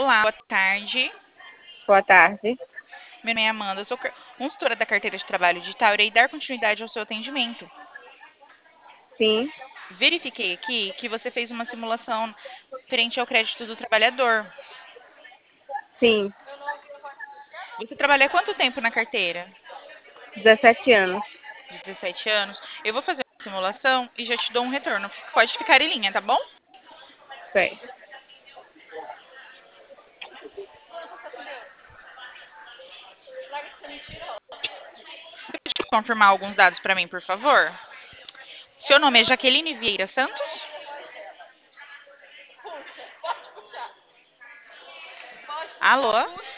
Olá, boa tarde. Boa tarde. Meu nome é Amanda, eu sou consultora da carteira de trabalho digital. Irei dar continuidade ao seu atendimento. Sim, Verifiquei aqui que você fez uma simulação frente ao crédito do trabalhador. sim, Você trabalha há quanto tempo na carteira? 17 anos. 17 anos. Eu vou fazer uma simulação e já te dou um retorno. Pode ficar em linha, tá bom? Certo. Pode confirmar alguns dados para mim, por favor? Seu nome é Jaqueline Vieira Santos? Alô?